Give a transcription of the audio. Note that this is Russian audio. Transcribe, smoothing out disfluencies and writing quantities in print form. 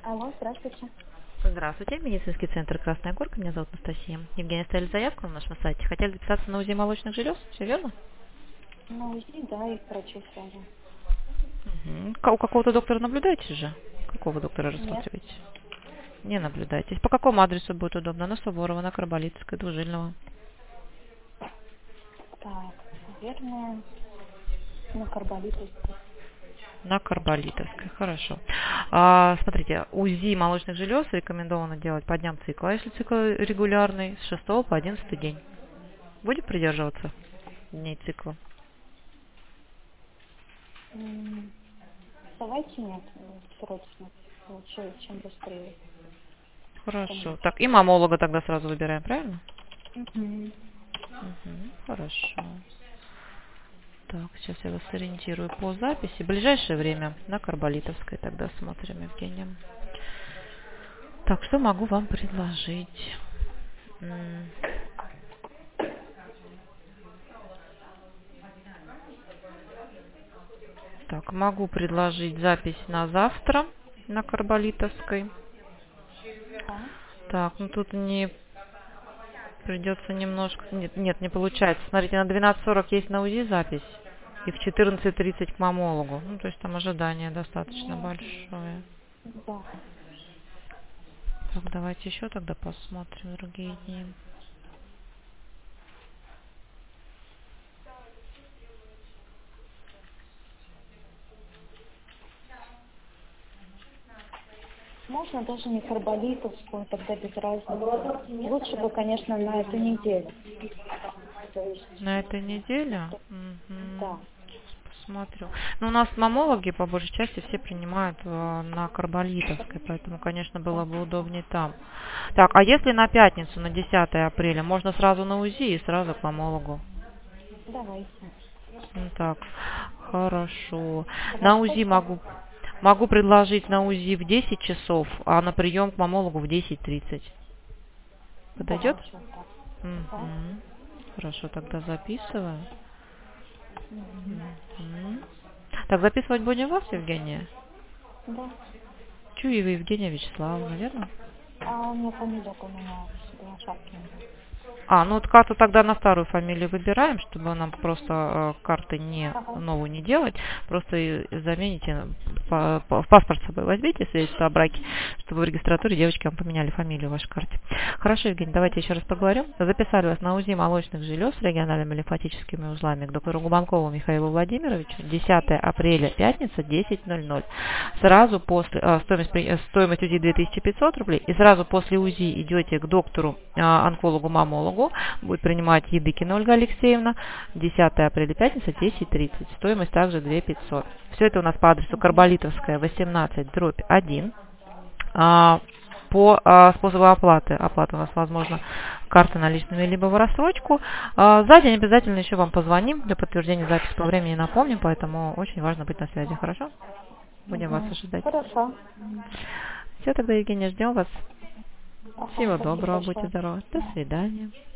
Алло, здравствуйте. Здравствуйте, медицинский центр «Красная горка». Меня зовут Анастасия. Евгения, оставили заявку на нашем сайте. Хотели записаться на УЗИ молочных желез? Все верно? На УЗИ, да, и к врачу сразу. У какого-то доктора наблюдаете же? Какого доктора Нет? рассматриваете? Не наблюдаете. По какому адресу будет удобно? На Суворова, на Карболитской, Двужильного. Так, наверное, на карболитовской. На Карболитовской, хорошо. Смотрите, УЗИ молочных желез рекомендовано делать по дням цикла, если цикл регулярный, с 6 по 11 день. Будет придерживаться дней цикла? М, Давайте нет, срочно. Лучше, чем быстрее Хорошо. становится. Так, и мамолога тогда сразу выбираем, правильно? Мгм. Хорошо. Так, сейчас я вас ориентирую по записи. Ближайшее время на Карболитовской тогда смотрим, Евгения. Так, что могу вам предложить? М, Так, могу предложить запись на завтра на Карболитовской. Да. Так, ну тут не придется немножко... Нет, не получается. Смотрите, на 12:40 есть на УЗИ запись. И в 14:30 к мамологу. Ну, то есть там ожидание достаточно Ну, большое. да. Так, давайте еще тогда посмотрим другие дни. Можно даже не карболитовскую, тогда без разницы. Лучше бы, конечно, на эту неделю. То есть, На этой неделе? да. Посмотрю. Ну, у нас мамологи, по большей части, все принимают на Карболитовской, поэтому, конечно, было Так, бы удобнее там. Так, а если на пятницу, на 10 апреля, можно сразу на УЗИ и сразу к мамологу? давайте. Ну, так, хорошо. Во На УЗИ сколько? могу предложить на УЗИ в 10 часов, а на прием к мамологу в 10:30. Подойдет? Давайте вот так. Да. Мгм. Хорошо, тогда записываю. Мгм. Мгм. Так, записывать будем вас, Евгения? Да. Чуева Евгения Вячеславовна, верно? А у меня фамилия поменялась, была Шапкина. Ну вот карту тогда на старую фамилию выбираем, чтобы нам просто карты не Ага. новую не делать, просто и замените, в паспорт с собой возьмите свидетельство о браке, чтобы в регистратуре девочки вам поменяли фамилию в вашей карте. Хорошо, Евгений, давайте еще раз поговорим. Записали вас на УЗИ молочных желез с региональными лимфатическими узлами к доктору Губанкову Михаилу Владимировичу. 10 апреля, пятница, 10:00. Сразу после, стоимость УЗИ 2500 рублей, и сразу после УЗИ идете к доктору, онкологу-мамологу, будет принимать Едыкина Ольга Алексеевна. 10 апреля, пятница, 10:30. Стоимость также 2500. Все это у нас по адресу Мгм. Карболитовская, 18/1. По способу оплаты. Оплата у нас возможно картой наличными либо в рассрочку. За день обязательно еще вам позвоним для подтверждения записи по времени, напомним, поэтому очень важно быть на связи. Хорошо? Будем вас Мгм. ожидать. Хорошо. Все, тогда, Евгения, ждем вас. Ага, Всего спасибо доброго, будьте большое. здоровы. До Мгм. свидания.